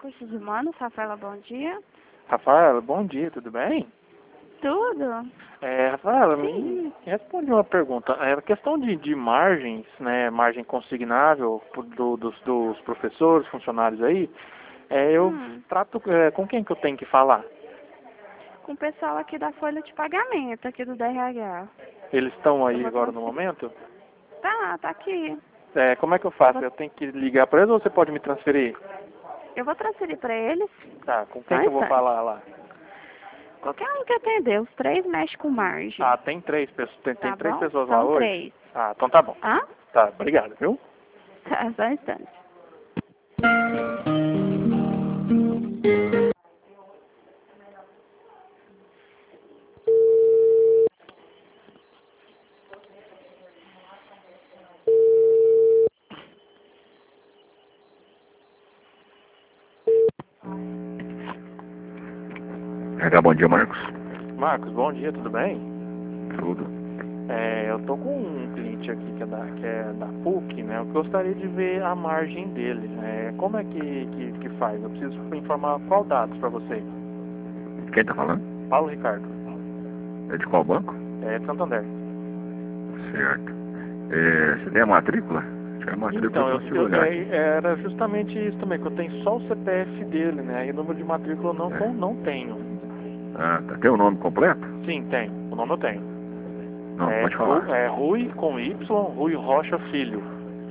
Recursos Humanos, Rafaela, bom dia. Rafaela, bom dia, tudo bem? Tudo? Rafaela, Sim. me responde uma pergunta. A questão de margens, né, margem consignável dos professores, funcionários aí, eu trato com quem que eu tenho que falar? Com o pessoal aqui da folha de pagamento, aqui do DRH. Eles estão aí Eu vou agora no transferir. momento? Tá aqui. Como é que eu faço? Eu tenho que ligar para eles ou você pode me transferir? Eu vou transferir para eles. Tá, com Só quem um que eu vou instante. falar lá? Qualquer um que atender, os três mexe com margem. Ah, tem três pessoas, tem Tá três bom? pessoas lá São hoje? três. Ah, então tá bom. Hã? Tá, obrigado, viu? Tá, só um instante. Bom dia, Marcos. Marcos, bom dia, tudo bem? Tudo. Eu tô com um cliente aqui que é da PUC, né? Eu gostaria de ver a margem dele. Como é que faz? Eu preciso informar qual dados para você. Quem tá falando? Paulo Ricardo. É de qual banco? É de Santander. Certo. Você tem a matrícula? Acho que a matrícula Então, eu consigo olhar aqui. era justamente isso também, que eu tenho só o CPF dele, né? E o número de matrícula eu não tenho. Ah, tá. Tem o nome completo? Sim, tenho. O nome eu tenho. Não, pode falar. É Rui com Y, Rui Rocha Filho.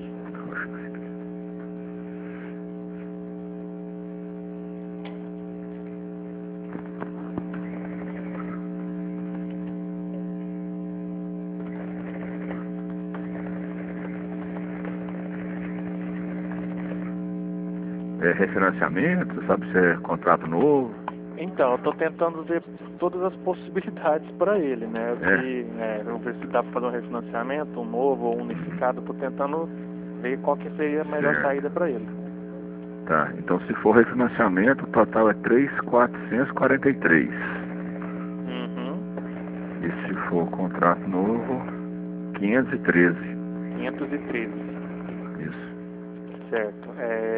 É refinanciamento? Você sabe se é contrato novo? Então, eu estou tentando ver todas as possibilidades para ele, né? Vamos ver se dá para fazer um refinanciamento, um novo ou unificado. Estou tentando ver qual que seria a melhor saída para ele. Tá, então se for refinanciamento, o total é 3.443. E se for contrato novo, 513. 513. Isso. Certo.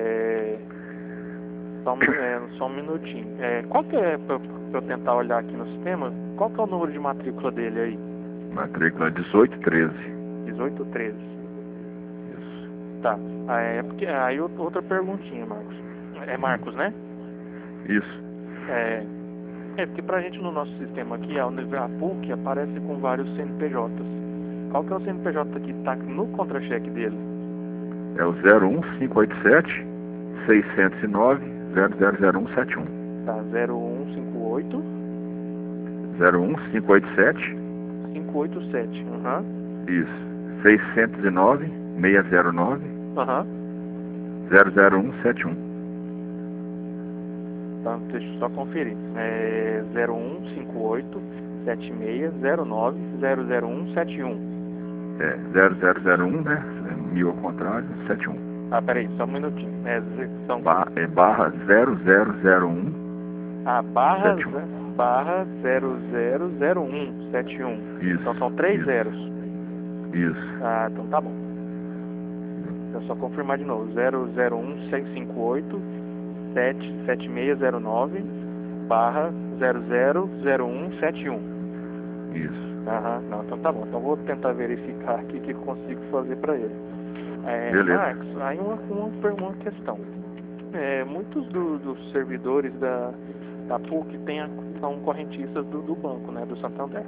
Só um minutinho. Qual que é, para eu tentar olhar aqui no sistema, qual que é o número de matrícula dele aí? Matrícula 1813. 1813. Isso. Tá. Porque aí outra perguntinha, Marcos. É Marcos, né? Isso. Porque pra gente no nosso sistema aqui, a PUC aparece com vários CNPJs. Qual que é o CNPJ que tá no contra-cheque dele? É o 01587 609 000171. Tá, 01587 01587 587. Isso. 609 609 Aham. 00171. Tá, deixa eu só conferir. 0158 7609 00171. 0001, né? 1000 ao contrário, 71. Ah, peraí, só um minutinho. Barra 0001. Barra 71. barra 000171. Isso. Então são 3 zeros. Isso. Ah, então tá bom. Deixa eu só confirmar de novo. 001658 7609 barra 000171. Isso. Não, então tá bom. Então vou tentar verificar aqui o que eu consigo fazer para ele. Beleza. Marcos, aí uma questão. Muitos dos servidores da PUC são correntistas do banco, né, do Santander.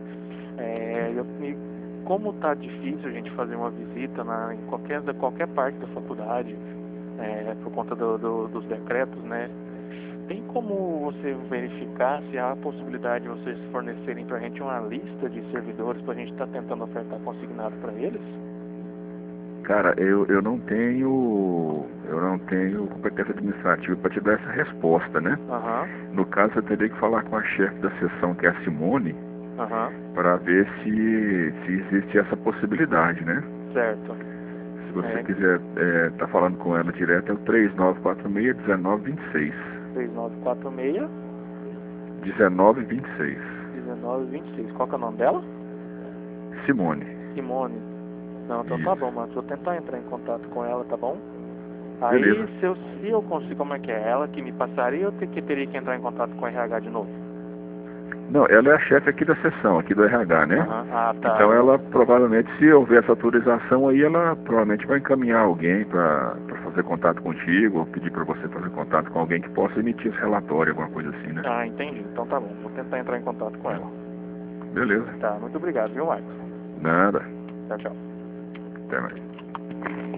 Como tá difícil a gente fazer uma visita em qualquer parte da faculdade, por conta dos decretos, né? Tem como você verificar se há a possibilidade de vocês fornecerem para a gente uma lista de servidores para a gente estar tentando ofertar consignado para eles? Cara, eu não tenho competência administrativa para te dar essa resposta, né? No caso, eu teria que falar com a chefe da seção, que é a Simone, para ver se existe essa possibilidade, né? Certo. Se você quiser tá falando com ela direto, é o 3946-1926. 3946 1926. 1926. Qual que é o nome dela? Simone. Simone. Não, então tá bom, mas vou tentar entrar em contato com ela, tá bom? Aí, beleza. se eu consigo, como é que é? Ela que me passaria ou teria que entrar em contato com o RH de novo? Não, ela é a chefe aqui da seção, aqui do RH, né? Ah, tá. Então ela provavelmente, se houver essa autorização aí, ela provavelmente vai encaminhar alguém para fazer contato contigo, ou pedir para você fazer contato com alguém que possa emitir esse relatório, alguma coisa assim, né? Ah, entendi. Então tá bom. Vou tentar entrar em contato com ela. Beleza. Tá, muito obrigado, viu, Marcos? Nada. Tchau, tchau. Até mais.